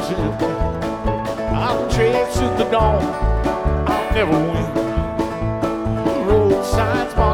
losing. I'm chasing the dawn. I'll never win. Road signs.